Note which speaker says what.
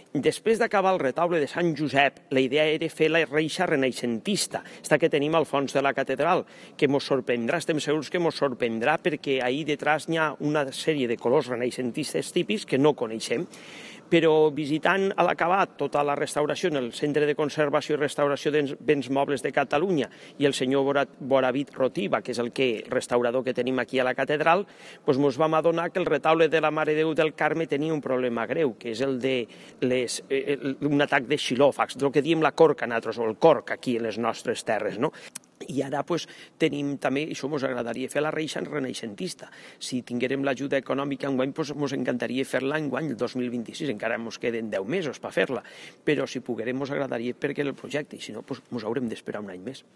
Speaker 1: Després d'acabar el retaule de Sant Josep, la idea era fer la reixa renaixentista, esta que tenim al fons de la catedral, que mos sorprendrà, estem segurs que mos sorprendrà, perquè ahí detrás n'hi ha una sèrie de colors renaixentistes típics que no coneixem. Però visitant a l'acabat tota la restauració en el Centre de Conservació i Restauració de Béns Mobles de Catalunya i el senyor Boravit Rotiva, que és el restaurador que tenim aquí a la catedral, doncs ens vam adonar que el retaule de la Mare de Déu del Carme tenia un problema greu, que és el de un atac de xilòfags, el que diem la corca nosaltres, o el corc aquí en les nostres terres, no? I ara tenim també, això ens agradaria fer la reixa renaixentista. Si tinguérem l'ajuda econòmica enguany, ens encantaria fer-la enguany, el 2026, encara ens queden 10 mesos per fer-la, però si poguérem ens agradaria perquè el projecte, i si no, ens haurem d'esperar un any més.